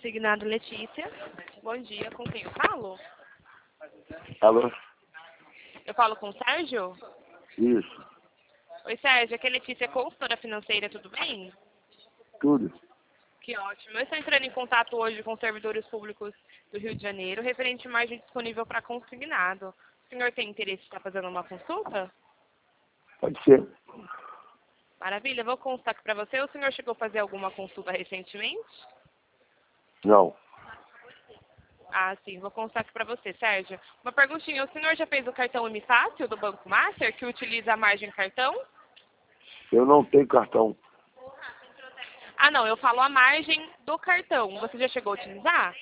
Consignado Letícia. Bom dia, com quem eu falo? Alô? Eu falo com o Sérgio? Isso, Oi, Sérgio, aqui é Letícia, consultora financeira, tudo bem? tudo. Que ótimo. Eu estou entrando em contato hoje com os servidores públicos do Rio de Janeiro, referente à margem disponível para consignado. O senhor tem interesse em estar fazendo uma consulta? Pode ser. Maravilha, vou consultar aqui para você. O senhor chegou a fazer alguma consulta recentemente? Não, Ah, sim, vou consultar aqui para você, Sérgio. Uma perguntinha, o senhor já fez o cartão Unifácil do Banco Master, que utiliza a margem cartão? eu não tenho cartão. Ah, não, eu falo a margem do cartão. Você já chegou a utilizar?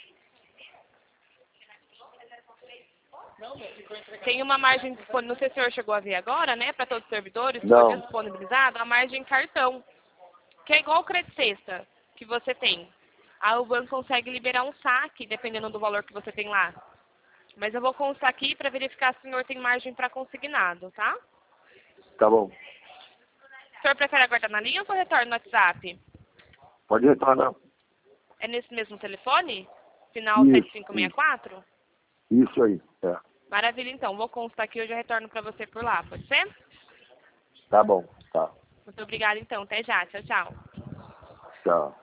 Tem uma margem disponível, não sei se o senhor chegou a ver agora, né, para todos os servidores, Não. foi disponibilizado a margem cartão, que é igual o crédito sexta que você tem. Aí o banco consegue liberar um saque, dependendo do valor que você tem lá. Mas eu vou constar aqui para verificar se o senhor tem margem para consignado, tá? Tá bom. O senhor prefere aguardar na linha ou eu retorno no WhatsApp? Pode retornar. É nesse mesmo telefone? Final Isso, 7564? isso aí. É. Maravilha, então. Vou constar aqui e eu já retorno para você por lá, pode ser? Tá bom. Tá. Muito obrigada, então. Até já. Tchau, tchau. Tchau.